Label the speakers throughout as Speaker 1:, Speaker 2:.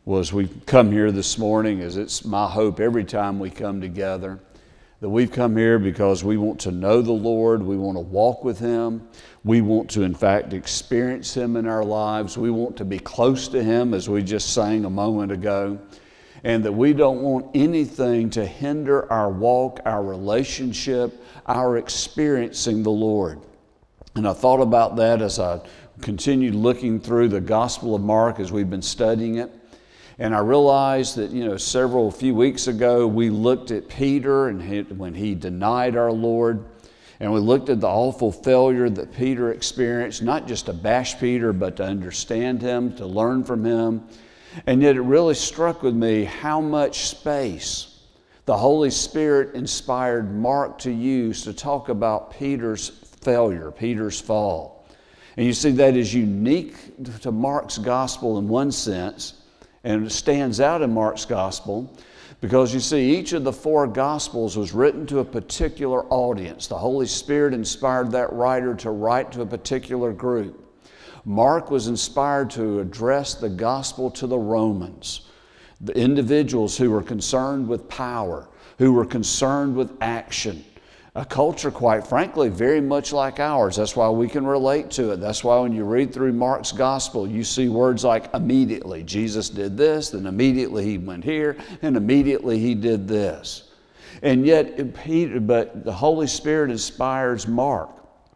Speaker 1: Well, as we come here this morning, as it's my hope every time we come together, that we've come here because we want to know the Lord, we want to walk with Him, we want to in fact experience Him in our lives, we want to be close to Him as we just sang a moment ago, and that we don't want anything to hinder our walk, our relationship, our experiencing the Lord. And I thought about that as I continued looking through the Gospel of Mark as we've been studying it. And I realized that, a few weeks ago, we looked at Peter and when he denied our Lord. And we looked at the awful failure that Peter experienced, not just to bash Peter, but to understand him, to learn from him. And yet it really struck with me how much space the Holy Spirit inspired Mark to use to talk about Peter's failure, Peter's fall. And you see, that is unique to Mark's gospel in one sense. And it stands out in Mark's gospel because you see each of the four gospels was written to a particular audience. The Holy Spirit inspired that writer to write to a particular group. Mark was inspired to address the gospel to the Romans, the individuals who were concerned with power, who were concerned with action. A culture, quite frankly, very much like ours. That's why we can relate to it. That's why when you read through Mark's gospel, you see words like immediately. Jesus did this, then immediately he went here, and immediately he did this. And yet, but the Holy Spirit inspires Mark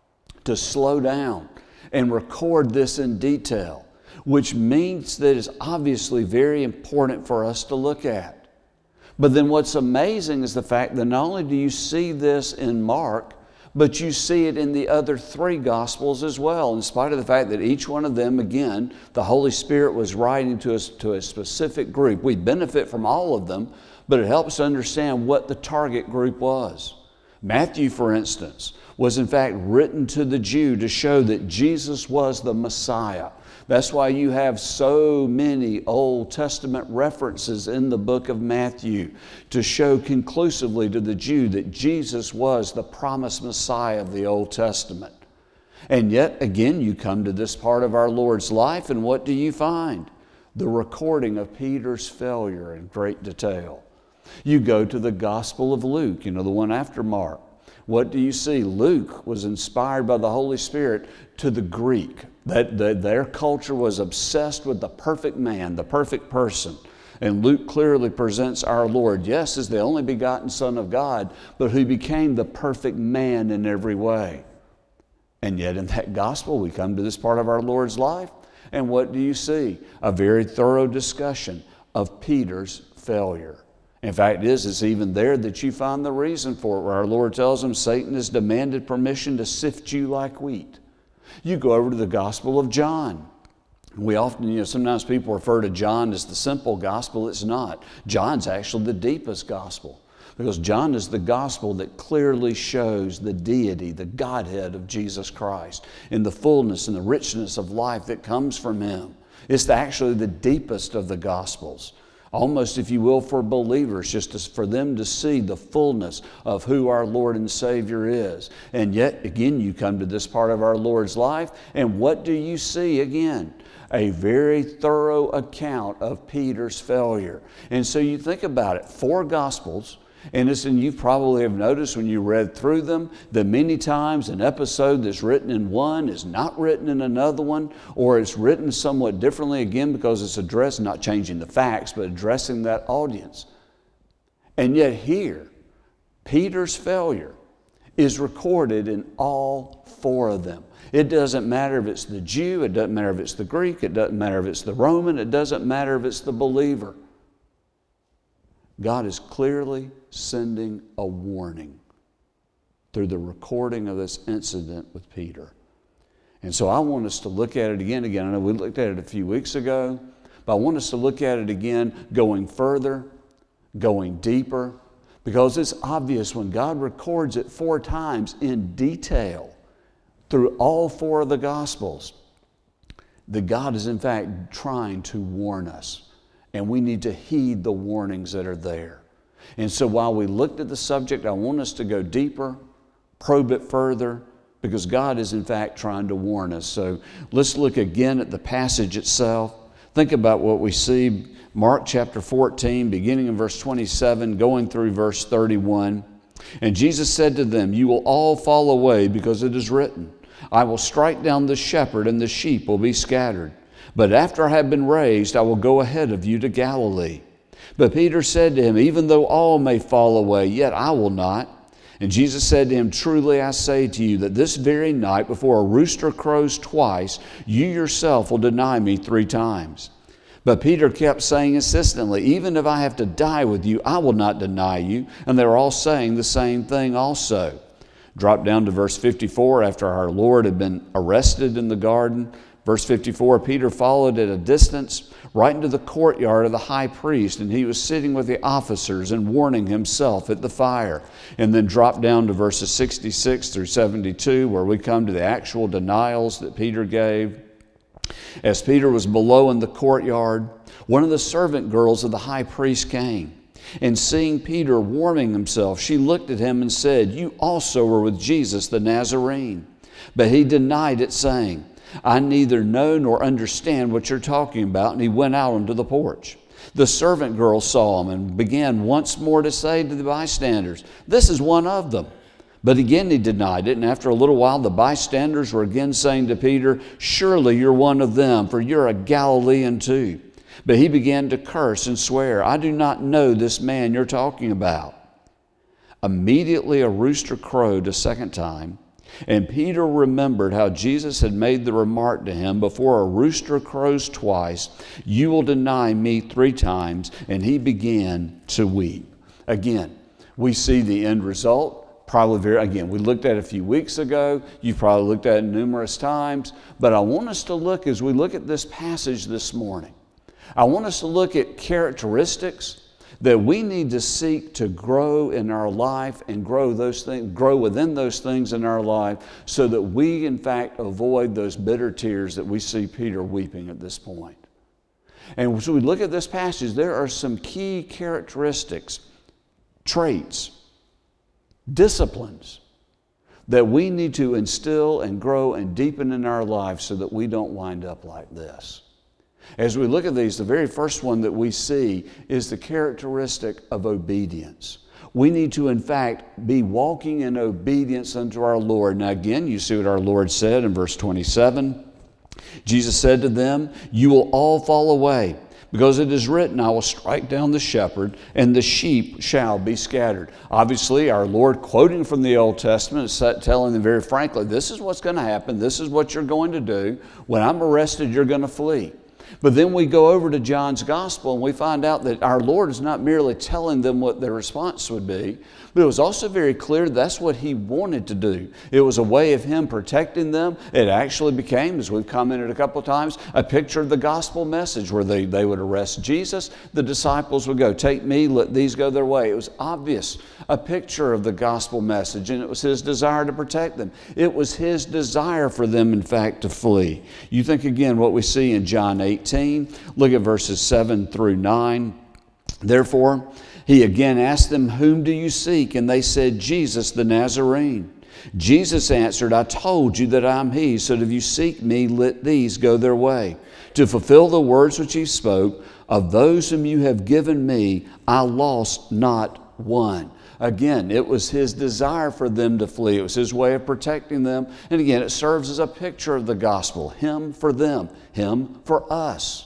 Speaker 1: to slow down and record this in detail, which means that it's obviously very important for us to look at. But then what's amazing is the fact that not only do you see this in Mark, but you see it in the other three Gospels as well, in spite of the fact that each one of them, again, the Holy Spirit was writing to us to a specific group. We benefit from all of them, but it helps to understand what the target group was. Matthew, for instance, was in fact written to the Jew to show that Jesus was the Messiah. That's why you have so many Old Testament references in the book of Matthew to show conclusively to the Jew that Jesus was the promised Messiah of the Old Testament. And yet, again, you come to this part of our Lord's life, and what do you find? The recording of Peter's failure in great detail. You go to the Gospel of Luke, the one after Mark. What do you see? Luke was inspired by the Holy Spirit to the Greek. Their culture was obsessed with the perfect man, the perfect person. And Luke clearly presents our Lord, yes, as the only begotten Son of God, but who became the perfect man in every way. And yet in that gospel, we come to this part of our Lord's life, and what do you see? A very thorough discussion of Peter's failure. In fact, it's even there that you find the reason for it, where our Lord tells him Satan has demanded permission to sift you like wheat. You go over to the Gospel of John. We often, sometimes people refer to John as the simple gospel. It's not. John's actually the deepest gospel, because John is the gospel that clearly shows the deity, the Godhead of Jesus Christ, in the fullness and the richness of life that comes from Him. It's actually the deepest of the Gospels. Almost, if you will, for believers, just for them to see the fullness of who our Lord and Savior is. And yet, again, you come to this part of our Lord's life, and what do you see again? A very thorough account of Peter's failure. And so you think about it, 4 Gospels, and you probably have noticed when you read through them that many times an episode that's written in one is not written in another one, or it's written somewhat differently, again, because it's addressed, not changing the facts, but addressing that audience. And yet here, Peter's failure is recorded in all 4 of them. It doesn't matter if it's the Jew, it doesn't matter if it's the Greek, it doesn't matter if it's the Roman, it doesn't matter if it's the believer. God is clearly sending a warning through the recording of this incident with Peter. And so I want us to look at it again. I know we looked at it a few weeks ago, but I want us to look at it again, going further, going deeper, because it's obvious when God records it 4 times in detail through all 4 of the Gospels, that God is in fact trying to warn us. And we need to heed the warnings that are there. And so while we looked at the subject, I want us to go deeper, probe it further, because God is in fact trying to warn us. So let's look again at the passage itself. Think about what we see, Mark chapter 14, beginning in verse 27, going through verse 31. And Jesus said to them, "You will all fall away because it is written, I will strike down the shepherd and the sheep will be scattered. But after I have been raised, I will go ahead of you to Galilee." But Peter said to him, "Even though all may fall away, yet I will not." And Jesus said to him, "Truly I say to you that this very night before a rooster crows twice, you yourself will deny me 3 times. But Peter kept saying insistently, "Even if I have to die with you, I will not deny you." And they were all saying the same thing also. Drop down to verse 54 after our Lord had been arrested in the garden. Verse 54, Peter followed at a distance right into the courtyard of the high priest, and he was sitting with the officers and warming himself at the fire. And then drop down to verses 66 through 72, where we come to the actual denials that Peter gave. As Peter was below in the courtyard, one of the servant girls of the high priest came. And seeing Peter warming himself, she looked at him and said, "You also were with Jesus the Nazarene." But he denied it, saying, "I neither know nor understand what you're talking about." And he went out onto the porch. The servant girl saw him and began once more to say to the bystanders, "This is one of them." But again he denied it, and after a little while the bystanders were again saying to Peter, "Surely you're one of them, for you're a Galilean too." But he began to curse and swear, "I do not know this man you're talking about." Immediately a rooster crowed a second time, and Peter remembered how Jesus had made the remark to him, "Before a rooster crows twice, you will deny me 3 times." And he began to weep. Again, we see the end result. Again, we looked at it a few weeks ago. You've probably looked at it numerous times. But I want us to look, as we look at this passage this morning, I want us to look at characteristics that we need to seek to grow in our life and grow within those things in our life, so that we, in fact, avoid those bitter tears that we see Peter weeping at this point. And as we look at this passage, there are some key characteristics, traits, disciplines that we need to instill and grow and deepen in our lives so that we don't wind up like this. As we look at these, the very first one that we see is the characteristic of obedience. We need to, in fact, be walking in obedience unto our Lord. Now again, you see what our Lord said in verse 27. Jesus said to them, "You will all fall away, because it is written, I will strike down the shepherd, and the sheep shall be scattered." Obviously, our Lord, quoting from the Old Testament, is telling them very frankly, this is what's going to happen. This is what you're going to do. When I'm arrested, you're going to flee. But then we go over to John's Gospel and we find out that our Lord is not merely telling them what their response would be, but it was also very clear that's what He wanted to do. It was a way of Him protecting them. It actually became, as we've commented a couple of times, a picture of the gospel message where they would arrest Jesus. The disciples would go, "Take me, let these go their way." It was obvious, a picture of the gospel message, and it was His desire to protect them. It was His desire for them, in fact, to flee. You think again what we see in John 18. Look at verses 7 through 9. Therefore, He again asked them, "Whom do you seek?" And they said, "Jesus the Nazarene." Jesus answered, "I told you that I am He, so that if you seek me, let these go their way. To fulfill the words which He spoke, of those whom you have given me, I lost not one." Again, it was His desire for them to flee. It was His way of protecting them. And again, it serves as a picture of the gospel. Him for them, Him for us.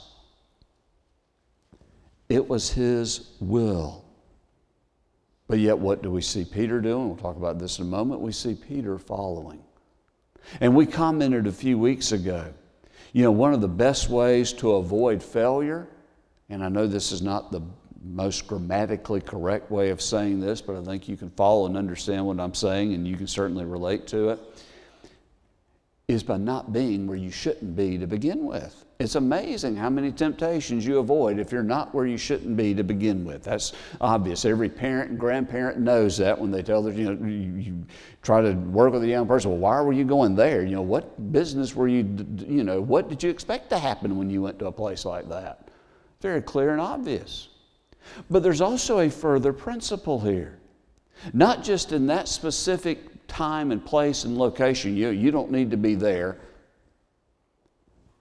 Speaker 1: It was His will. But yet, what do we see Peter doing? We'll talk about this in a moment. We see Peter following. And we commented a few weeks ago, one of the best ways to avoid failure, and I know this is not the most grammatically correct way of saying this, but I think you can follow and understand what I'm saying, and you can certainly relate to it, is by not being where you shouldn't be to begin with. It's amazing how many temptations you avoid if you're not where you shouldn't be to begin with. That's obvious. Every parent and grandparent knows that when they tell their, you try to work with a young person. Well, why were you going there? What business were you, what did you expect to happen when you went to a place like that? Very clear and obvious. But there's also a further principle here. Not just in that specific time and place and location. You don't need to be there.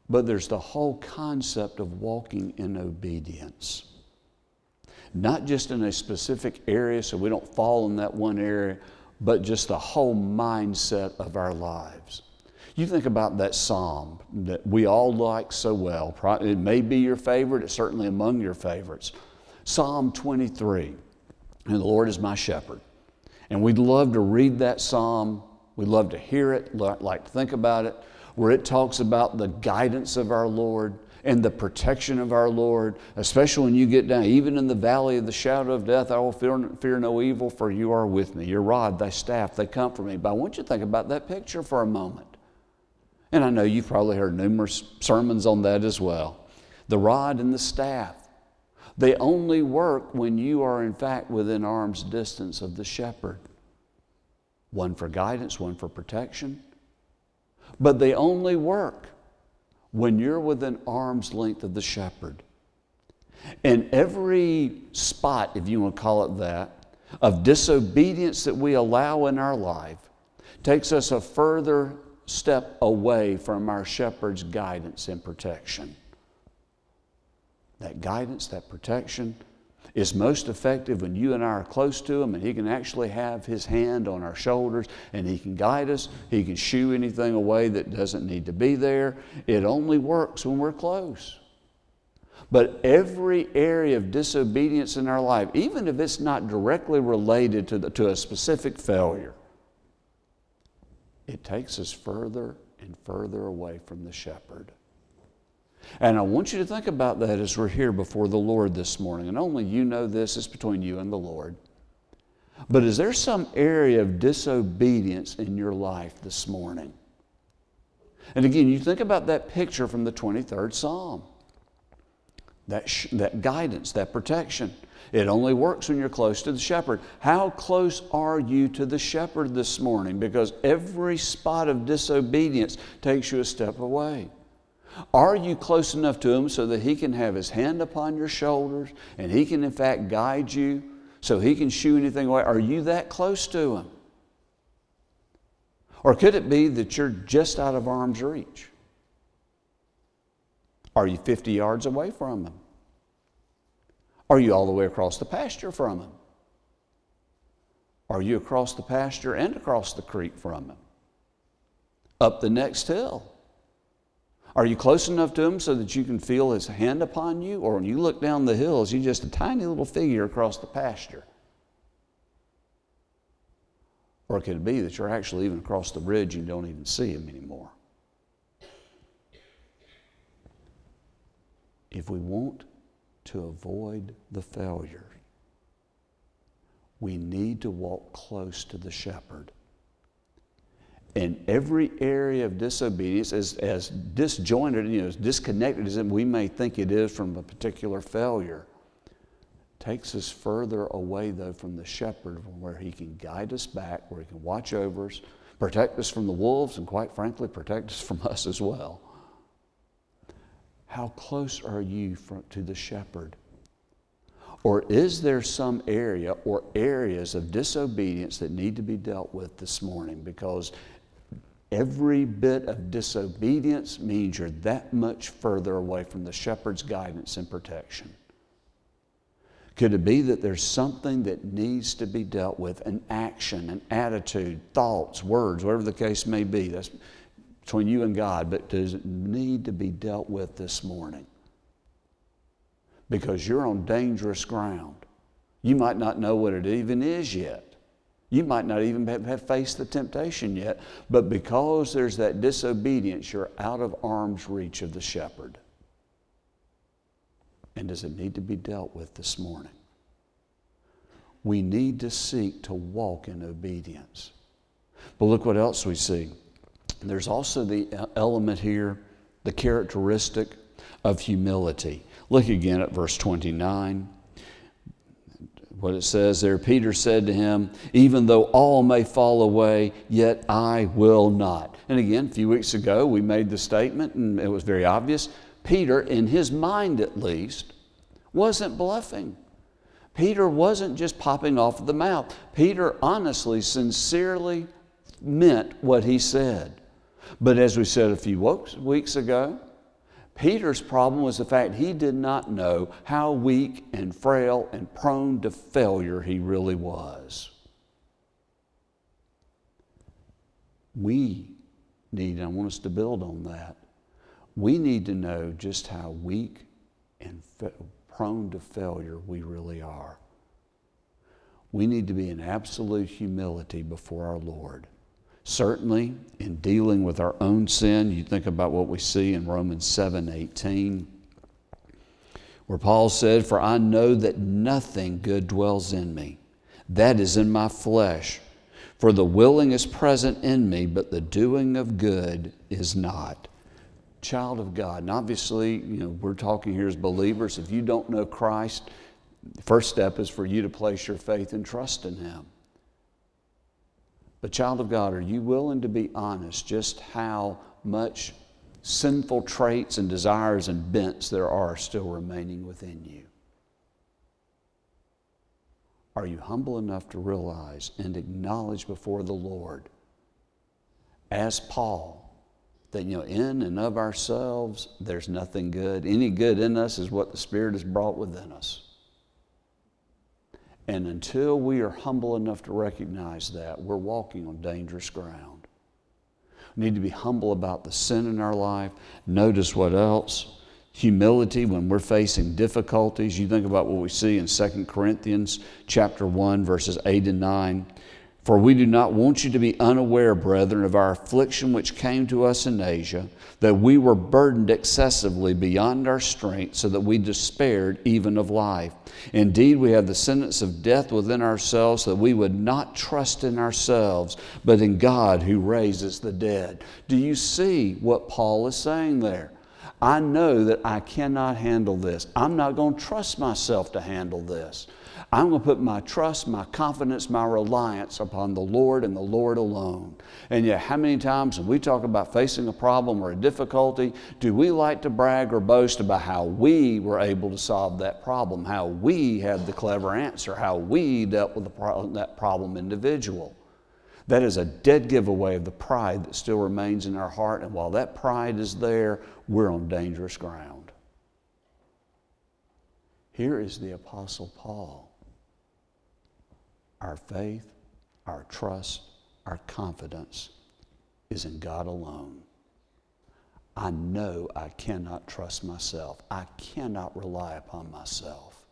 Speaker 1: but there's the whole concept of walking in obedience. Not just in a specific area so we don't fall in that one area, but just the whole mindset of our lives. You think about that psalm that we all like so well. It may be your favorite, it's certainly among your favorites. Psalm 23, and the Lord is my shepherd. And we'd love to read that psalm. We'd love to hear it, like to think about it, where it talks about the guidance of our Lord and the protection of our Lord, especially when you get down, even in the valley of the shadow of death, I will fear no evil, for you are with me. Your rod, thy staff, they comfort me. But I want you to think about that picture for a moment. And I know you've probably heard numerous sermons on that as well. The rod and the staff, they only work when you are in fact within arm's distance of the shepherd. One for guidance, one for protection. But they only work when you're within arm's length of the shepherd. And every spot, if you want to call it that, of disobedience that we allow in our life takes us a further step away from our shepherd's guidance and protection. That guidance, that protection is most effective when you and I are close to Him and He can actually have His hand on our shoulders and He can guide us. He can shoo anything away that doesn't need to be there. It only works when we're close. But every area of disobedience in our life, even if it's not directly related to a specific failure, it takes us further and further away from the shepherd. And I want you to think about that as we're here before the Lord this morning. And only you know this, it's between you and the Lord. But is there some area of disobedience in your life this morning? And again, you think about that picture from the 23rd Psalm. That guidance, that protection. It only works when you're close to the shepherd. How close are you to the shepherd this morning? Because every spot of disobedience takes you a step away. Are you close enough to Him so that He can have His hand upon your shoulders and He can in fact guide you so He can shoo anything away? Are you that close to Him? Or could it be that you're just out of arm's reach? Are you 50 yards away from Him? Are you all the way across the pasture from Him? Are you across the pasture and across the creek from Him? Up the next hill? Are you close enough to Him so that you can feel His hand upon you? Or when you look down the hill, is He just a tiny little figure across the pasture? Or could it be that you're actually even across the bridge and you don't even see Him anymore? If we want to avoid the failure, we need to walk close to the shepherd. In every area of disobedience, as disjointed, as disconnected as we may think it is from a particular failure, takes us further away, though, from the shepherd, from where He can guide us back, where He can watch over us, protect us from the wolves, and quite frankly, protect us from us as well. How close are you to the shepherd? Or is there some area or areas of disobedience that need to be dealt with this morning? Because every bit of disobedience means you're that much further away from the shepherd's guidance and protection. Could it be that there's something that needs to be dealt with, an action, an attitude, thoughts, words, whatever the case may be? That's between you and God, but does it need to be dealt with this morning? Because you're on dangerous ground. You might not know what it even is yet. You might not even have faced the temptation yet, but because there's that disobedience, you're out of arm's reach of the shepherd. And does it need to be dealt with this morning? We need to seek to walk in obedience. But look what else we see. There's also the element here, the characteristic of humility. Look again at verse 29. What it says there, Peter said to Him, even though all may fall away, yet I will not. And again, a few weeks ago, we made the statement, and it was very obvious. Peter, in his mind at least, wasn't bluffing. Peter wasn't just popping off the mouth. Peter honestly, sincerely meant what he said. But as we said a few weeks ago, Peter's problem was the fact he did not know how weak and frail and prone to failure he really was. We need, and I want us to build on that, we need to know just how weak and prone to failure we really are. We need to be in absolute humility before our Lord. Certainly, in dealing with our own sin, you think about what we see in Romans 7:18, where Paul said, "For I know that nothing good dwells in me, that is in my flesh. For the willing is present in me, but the doing of good is not." Child of God, and obviously, we're talking here as believers. If you don't know Christ, the first step is for you to place your faith and trust in Him. But child of God, are you willing to be honest just how much sinful traits and desires and bents there are still remaining within you? Are you humble enough to realize and acknowledge before the Lord, as Paul, that in and of ourselves there's nothing good. Any good in us is what the Spirit has brought within us. And until we are humble enough to recognize that, we're walking on dangerous ground. We need to be humble about the sin in our life. Notice what else? Humility when we're facing difficulties. You think about what we see in 2 Corinthians chapter 1, verses 8 and 9. "For we do not want you to be unaware, brethren, of our affliction which came to us in Asia, that we were burdened excessively beyond our strength, so that we despaired even of life. Indeed, we had the sentence of death within ourselves, so that we would not trust in ourselves, but in God who raises the dead." Do you see what Paul is saying there? I know that I cannot handle this. I'm not going to trust myself to handle this. I'm going to put my trust, my confidence, my reliance upon the Lord and the Lord alone. And yet, how many times when we talk about facing a problem or a difficulty, do we like to brag or boast about how we were able to solve that problem, how we had the clever answer, how we dealt with that problem individual? That is a dead giveaway of the pride that still remains in our heart. And while that pride is there, we're on dangerous ground. Here is the Apostle Paul. Our faith, our trust, our confidence is in God alone. I know I cannot trust myself. I cannot rely upon myself.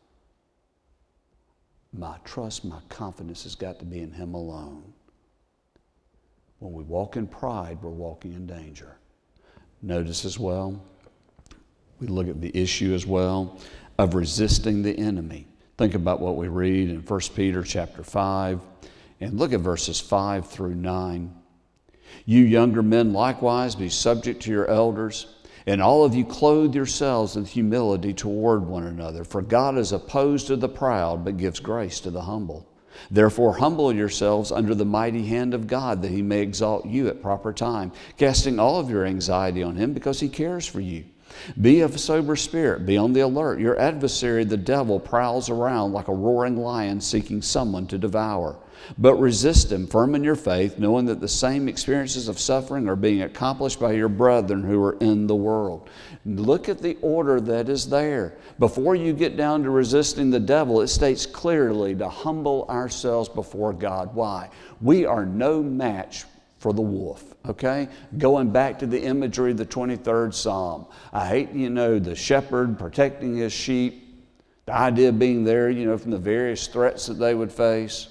Speaker 1: My trust, my confidence has got to be in Him alone. When we walk in pride, we're walking in danger. Notice as well, we look at the issue as well of resisting the enemy. Think about what we read in 1 Peter chapter 5, and look at verses 5 through 9. "You younger men likewise be subject to your elders, and all of you clothe yourselves with humility toward one another. For God is opposed to the proud, but gives grace to the humble. Therefore humble yourselves under the mighty hand of God, that He may exalt you at proper time, casting all of your anxiety on Him, because He cares for you. Be of sober spirit, be on the alert. Your adversary, the devil, prowls around like a roaring lion seeking someone to devour. But resist him, firm in your faith, knowing that the same experiences of suffering are being accomplished by your brethren who are in the world." Look at the order that is there. Before you get down to resisting the devil, it states clearly to humble ourselves before God. Why? We are no match for the wolf, okay? Going back to the imagery of the 23rd Psalm. I hate, the shepherd protecting his sheep, the idea of being there, from the various threats that they would face.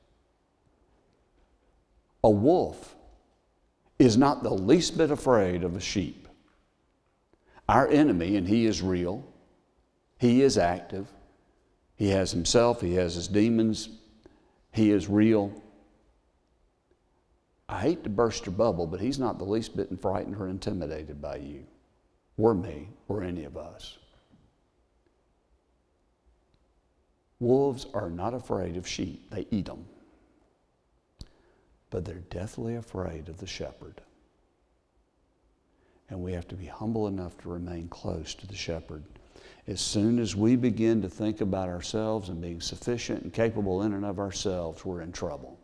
Speaker 1: A wolf is not the least bit afraid of a sheep. Our enemy, and he is real, he is active, he has himself, he has his demons, he is real. I hate to burst your bubble, but he's not the least bit frightened or intimidated by you, or me, or any of us. Wolves are not afraid of sheep. They eat them. But they're deathly afraid of the shepherd. And we have to be humble enough to remain close to the shepherd. As soon as we begin to think about ourselves and being sufficient and capable in and of ourselves, we're in trouble.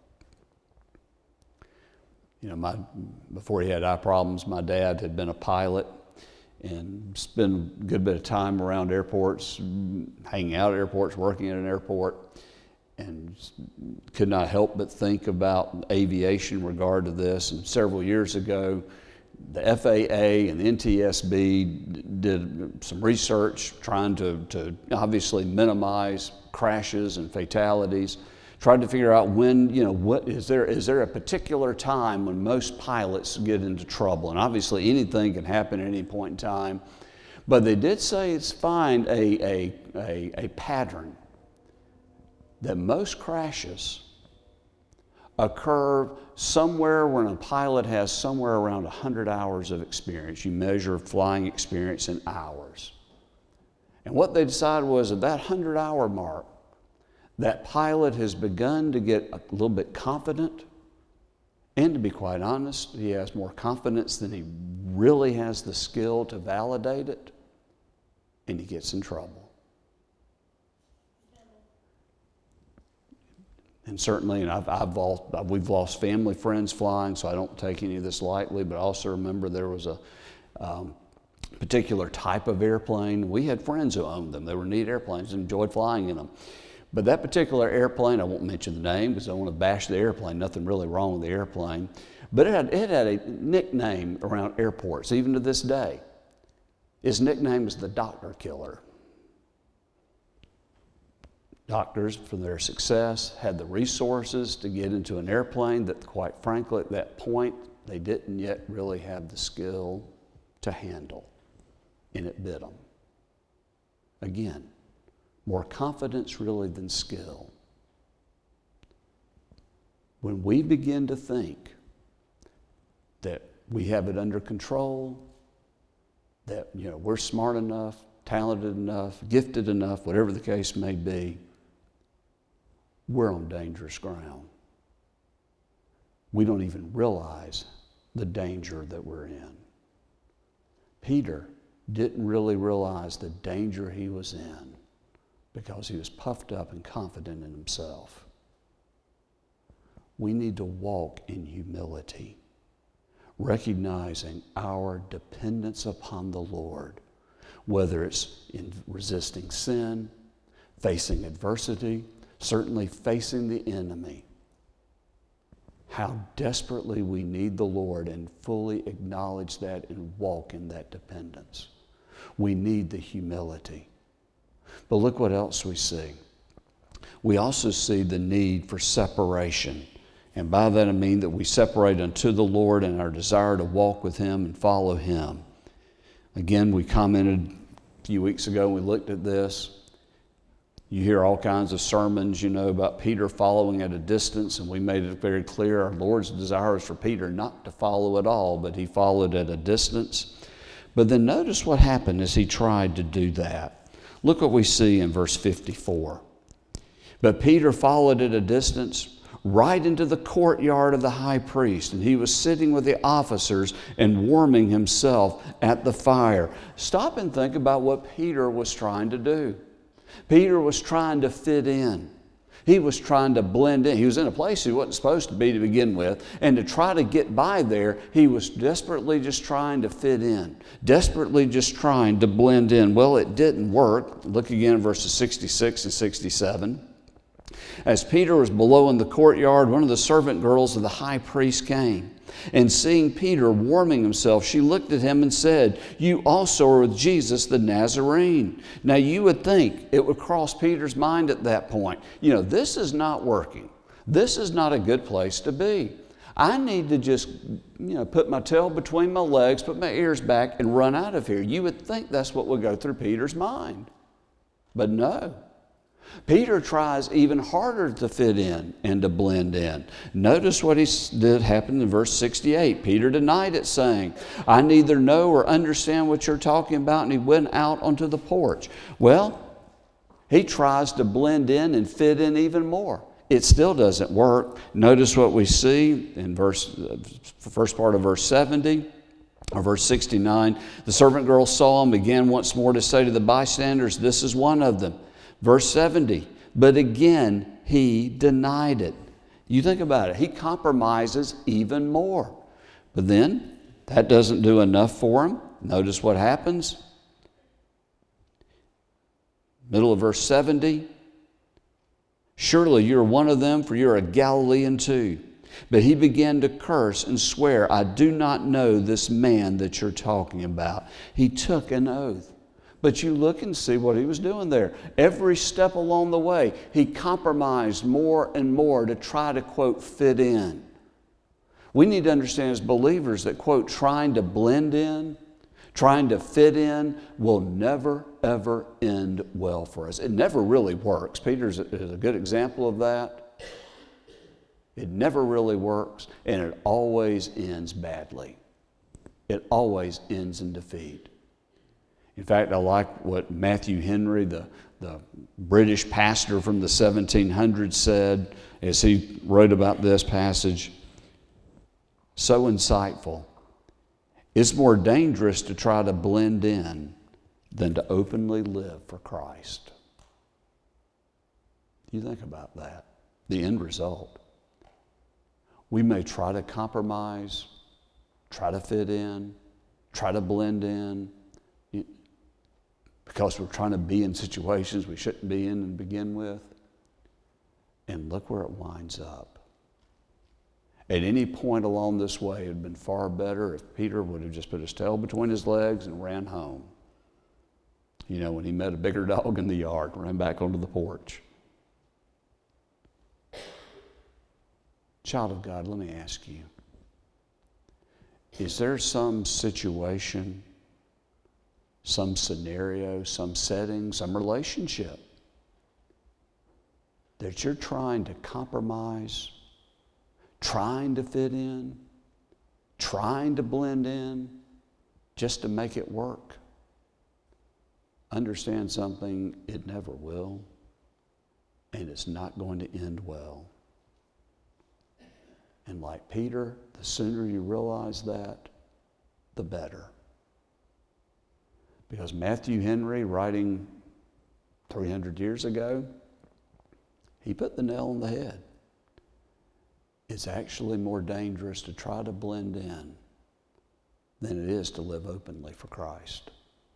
Speaker 1: Before he had eye problems, my dad had been a pilot, and spend a good bit of time around airports, hanging out at airports, working at an airport, and could not help but think about aviation in regard to this. And several years ago, the FAA and the NTSB did some research trying to obviously minimize crashes and fatalities, tried to figure out when, what is there a particular time when most pilots get into trouble? And obviously anything can happen at any point in time, but they did say it's find a pattern that most crashes occur somewhere when a pilot has somewhere around 100 hours of experience. You measure flying experience in hours. And what they decided was at that 100-hour mark, that pilot has begun to get a little bit confident, and to be quite honest, he has more confidence than he really has the skill to validate it, and he gets in trouble. And certainly, we've lost family friends flying, so I don't take any of this lightly, but I also remember there was a particular type of airplane. We had friends who owned them. They were neat airplanes and enjoyed flying in them. But that particular airplane, I won't mention the name because I don't want to bash the airplane, nothing really wrong with the airplane, but it had a nickname around airports, even to this day. His nickname is the Doctor Killer. Doctors, for their success, had the resources to get into an airplane that, quite frankly, at that point, they didn't yet really have the skill to handle, and it bit them. Again, more confidence really than skill. When we begin to think that we have it under control, that we're smart enough, talented enough, gifted enough, whatever the case may be, we're on dangerous ground. We don't even realize the danger that we're in. Peter didn't really realize the danger he was in because he was puffed up and confident in himself. We need to walk in humility, recognizing our dependence upon the Lord, whether it's in resisting sin, facing adversity, certainly facing the enemy. How desperately we need the Lord, and fully acknowledge that and walk in that dependence. We need the humility. But look what else we see. We also see the need for separation. And by that I mean that we separate unto the Lord in our desire to walk with Him and follow Him. Again, we commented a few weeks ago when we looked at this. You hear all kinds of sermons, about Peter following at a distance, and we made it very clear our Lord's desire is for Peter not to follow at all, but he followed at a distance. But then notice what happened as he tried to do that. Look what we see in verse 54. But Peter followed at a distance right into the courtyard of the high priest, and he was sitting with the officers and warming himself at the fire. Stop and think about what Peter was trying to do. Peter was trying to fit in. He was trying to blend in. He was in a place he wasn't supposed to be to begin with, and to try to get by there, he was desperately just trying to fit in, desperately just trying to blend in. Well, it didn't work. Look again at verses 66 and 67. As Peter was below in the courtyard, one of the servant girls of the high priest came. And seeing Peter warming himself, she looked at him and said, "You also are with Jesus the Nazarene." Now you would think it would cross Peter's mind at that point. This is not working. This is not a good place to be. I need to just, put my tail between my legs, put my ears back, and run out of here. You would think that's what would go through Peter's mind. But no. Peter tries even harder to fit in and to blend in. Notice what did happen in verse 68. Peter denied it, saying, "I neither know or understand what you're talking about," and he went out onto the porch. Well, he tries to blend in and fit in even more. It still doesn't work. Notice what we see in the first part of verse 70. Or verse 69. The servant girl saw him, began once more to say to the bystanders, "This is one of them." Verse 70, but again he denied it. You think about it. He compromises even more. But then that doesn't do enough for him. Notice what happens. Middle of verse 70. Surely you're one of them, for you're a Galilean too. But he began to curse and swear, I do not know this man that you're talking about. He took an oath. But you look and see what he was doing there. Every step along the way, he compromised more and more to try to, quote, fit in. We need to understand as believers that, quote, trying to blend in, trying to fit in will never, ever end well for us. It never really works. Peter is a good example of that. It never really works, and it always ends badly. It always ends in defeat. In fact, I like what Matthew Henry, the British pastor from the 1700s, said as he wrote about this passage. So insightful. It's more dangerous to try to blend in than to openly live for Christ. You think about that, the end result. We may try to compromise, try to fit in, try to blend in, because we're trying to be in situations we shouldn't be in to begin with. And look where it winds up. At any point along this way, it would have been far better if Peter would have just put his tail between his legs and ran home. You know, when he met a bigger dog in the yard, ran back onto the porch. Child of God, let me ask you, is there some situation, some scenario, some setting, some relationship that you're trying to compromise, trying to fit in, trying to blend in, just to make it work? Understand something, it never will, and it's not going to end well. And like Peter, the sooner you realize that, the better. Because Matthew Henry, writing 300 years ago, he put the nail on the head. It's actually more dangerous to try to blend in than it is to live openly for Christ.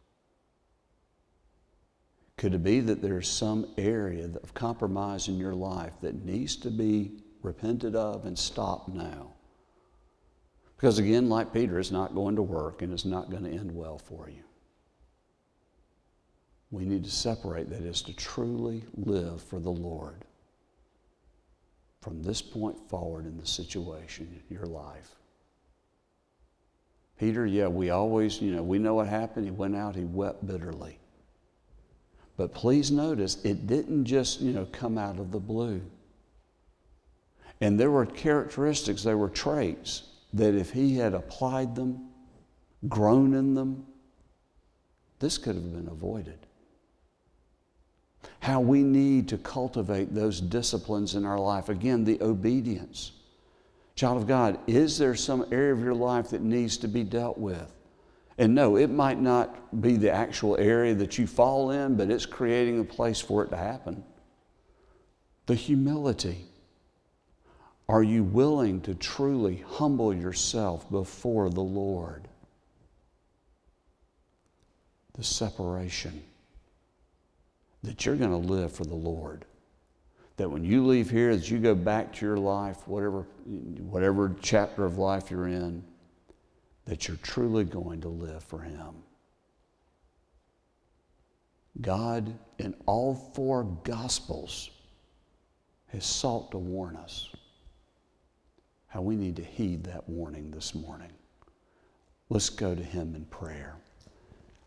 Speaker 1: Could it be that there's some area of compromise in your life that needs to be repented of and stopped now? Because again, like Peter, it's not going to work and it's not going to end well for you. We need to separate, that is to truly live for the Lord from this point forward in the situation in your life. Peter, yeah, we always, we know what happened. He went out, he wept bitterly. But please notice, it didn't just, come out of the blue. And there were characteristics, there were traits that if he had applied them, grown in them, this could have been avoided. How we need to cultivate those disciplines in our life. Again, the obedience. Child of God, is there some area of your life that needs to be dealt with? And no, it might not be the actual area that you fall in, but it's creating a place for it to happen. The humility. Are you willing to truly humble yourself before the Lord? The separation. That you're going to live for the Lord. That when you leave here, that you go back to your life, whatever chapter of life you're in, that you're truly going to live for Him. God, in all four Gospels, has sought to warn us how we need to heed that warning this morning. Let's go to Him in prayer.